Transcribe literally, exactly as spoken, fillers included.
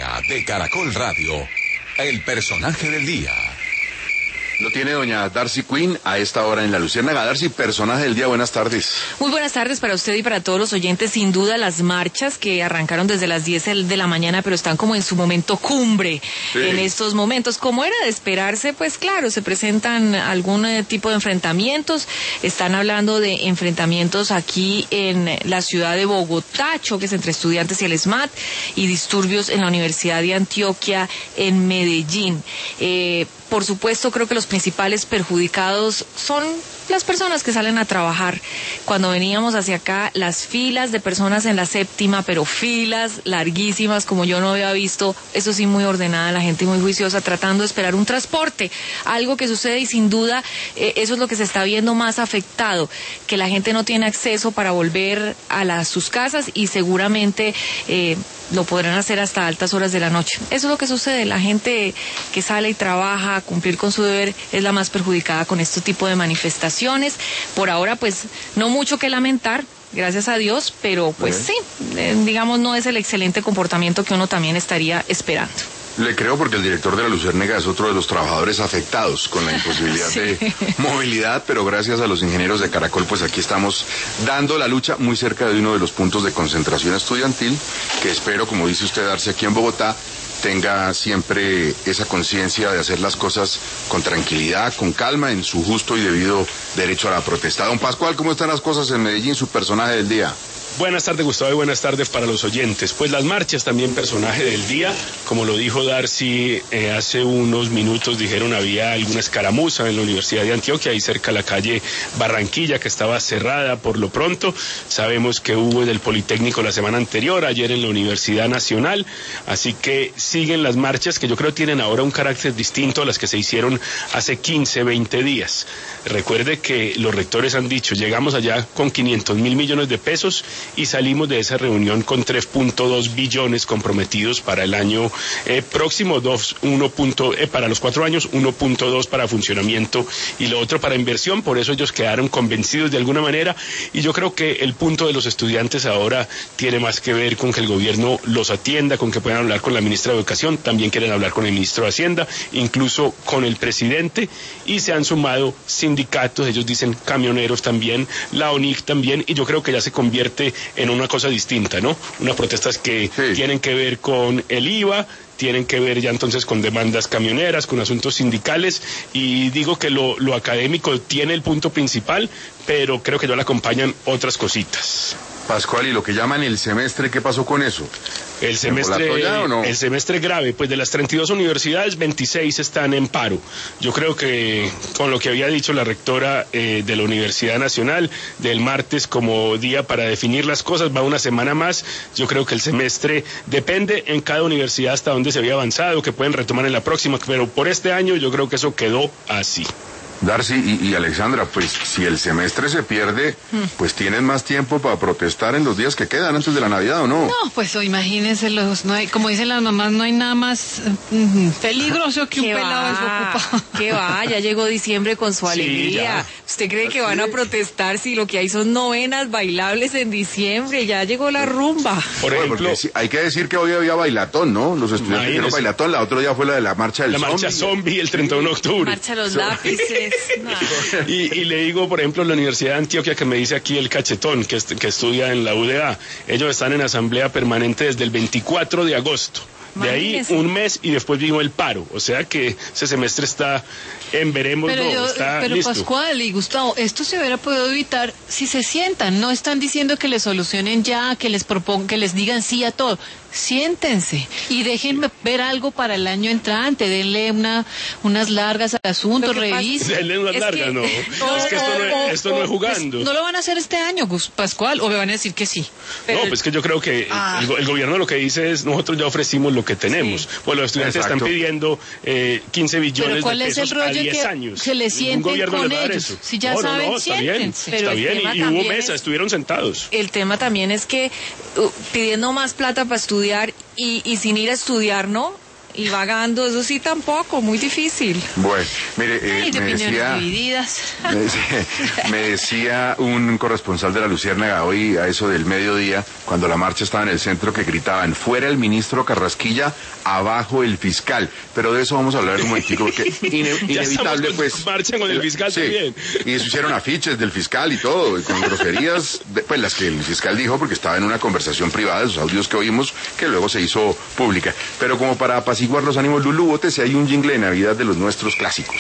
día de Caracol Radio. El personaje del día. Lo tiene doña Darcy Quinn a esta hora en La Luciérnaga. Darcy, personaje del día, buenas tardes. Muy buenas tardes para usted y para todos los oyentes. Sin duda las marchas que arrancaron desde las diez de la mañana, pero están como en su momento cumbre sí. en estos momentos. Como era de esperarse, pues claro, se presentan algún tipo de enfrentamientos. Están hablando de enfrentamientos aquí en la ciudad de Bogotá, choques entre estudiantes y el SMAT, y disturbios en la Universidad de Antioquia en Medellín. Eh, Por supuesto, creo que los principales perjudicados son las personas que salen a trabajar. Cuando veníamos hacia acá, las filas de personas en la séptima, pero filas larguísimas, como yo no había visto, eso sí, muy ordenada, la gente muy juiciosa, tratando de esperar un transporte, algo que sucede y sin duda eh, eso es lo que se está viendo más afectado, que la gente no tiene acceso para volver a las, sus casas y seguramente eh, lo podrán hacer hasta altas horas de la noche. Eso es lo que sucede, la gente que sale y trabaja a cumplir con su deber es la más perjudicada con este tipo de manifestaciones. Por ahora, pues, no mucho que lamentar, gracias a Dios, pero pues sí, eh, digamos, no es el excelente comportamiento que uno también estaría esperando. Le creo porque el director de La Luciérnaga es otro de los trabajadores afectados con la imposibilidad sí. de movilidad, pero gracias a los ingenieros de Caracol, pues aquí estamos dando la lucha muy cerca de uno de los puntos de concentración estudiantil, que espero, como dice usted, darse aquí en Bogotá, tenga siempre esa conciencia de hacer las cosas con tranquilidad, con calma, en su justo y debido derecho a la protesta. Don Pascual, ¿cómo están las cosas en Medellín, su personaje del día? Buenas tardes, Gustavo, y buenas tardes para los oyentes. Pues las marchas también personaje del día, como lo dijo Darcy, eh, hace unos minutos dijeron había alguna escaramuza en la Universidad de Antioquia, ahí cerca de la calle Barranquilla, que estaba cerrada por lo pronto. Sabemos que hubo del Politécnico la semana anterior, ayer en la Universidad Nacional, así que siguen las marchas que yo creo tienen ahora un carácter distinto a las que se hicieron hace quince, veinte días. Recuerde que los rectores han dicho, llegamos allá con quinientos mil millones de pesos y salimos de esa reunión con tres punto dos billones comprometidos para el año eh, próximo, dos, uno, eh, para los cuatro años, uno punto dos para funcionamiento y lo otro para inversión. Por eso ellos quedaron convencidos de alguna manera, y yo creo que el punto de los estudiantes ahora tiene más que ver con que el gobierno los atienda, con que puedan hablar con la ministra de Educación, también quieren hablar con el ministro de Hacienda, incluso con el presidente, y se han sumado sindicatos, ellos dicen camioneros también, la O N I C también, y yo creo que ya se convierte en una cosa distinta, ¿no? Unas protestas que sí. tienen que ver con el I V A, tienen que ver ya entonces con demandas camioneras, con asuntos sindicales, y digo que lo, lo académico tiene el punto principal, pero creo que ya le acompañan otras cositas. Pascual, ¿y lo que llaman el semestre, qué pasó con eso? El semestre, ya, ¿o no? El semestre grave, pues de las treinta y dos universidades, veintiséis están en paro. Yo creo que con lo que había dicho la rectora eh, de la Universidad Nacional, del martes como día para definir las cosas, va una semana más. Yo creo que el semestre depende en cada universidad hasta dónde se había avanzado, que pueden retomar en la próxima, pero por este año yo creo que eso quedó así. Darcy y, y Alexandra, pues si el semestre se pierde, pues tienen más tiempo para protestar en los días que quedan antes de la Navidad, ¿o no? No, pues oh, imagínense, los, no hay, como dicen las mamás, no hay nada más uh, peligroso que un pelado desocupado. Que va, ya llegó diciembre con su alegría. Sí, ¿usted cree que van a protestar si lo que hay son novenas bailables en diciembre? Ya llegó la rumba. Por ejemplo, porque hay que decir que hoy había bailatón, ¿no? Los estudiantes hicieron bailatón, la otro día fue la de la marcha del La zombie. marcha zombie el treinta y uno de octubre. Marcha de los lápices. Y, y le digo, por ejemplo, la Universidad de Antioquia, que me dice aquí el cachetón, que, que estudia en la U D A, ellos están en asamblea permanente desde el veinticuatro de agosto. De ahí un mes y después vino el paro. O sea que ese semestre está en veremos, pero no, yo, está pero listo. Pascual y Gustavo, esto se hubiera podido evitar si se sientan. No están diciendo que les solucionen ya, que les propongan, que les digan sí a todo. Siéntense y déjenme ver algo para el año entrante. Denle una, unas largas al asunto, revisen. Denle unas es largas, que, no. no. Es que esto no, o, es, esto no es jugando. Pues, no lo van a hacer este año, Gus, Pascual, o me van a decir que sí. Pero, no, pues que yo creo que ah. el, el gobierno lo que dice es, nosotros ya ofrecimos lo que tenemos. Sí. Pues los estudiantes Exacto. están pidiendo eh, quince billones de pesos a diez años. Se les sienten con ellos. Si ya no, saben, no, no, está siéntense. bien, está bien, y, y hubo mesa, es, estuvieron sentados. El tema también es que uh, pidiendo más plata para estudiar y, y sin ir a estudiar, ¿no? y vagando, eso sí tampoco, muy difícil. Bueno, mire, eh, Ay, de me opiniones decía... divididas. Me decía, me decía un corresponsal de La Luciérnaga hoy a eso del mediodía, cuando la marcha estaba en el centro, que gritaban, fuera el ministro Carrasquilla, abajo el fiscal. Pero de eso vamos a hablar un momentico, porque ine inevitable, con, pues... marcha con el fiscal sí, también. Y se hicieron afiches del fiscal y todo, y con groserías, de, pues las que el fiscal dijo, porque estaba en una conversación privada, esos audios que oímos, que luego se hizo pública. Pero como para apaciguar los ánimos, Lulú, bótese hay un jingle de Navidad de los nuestros clásicos.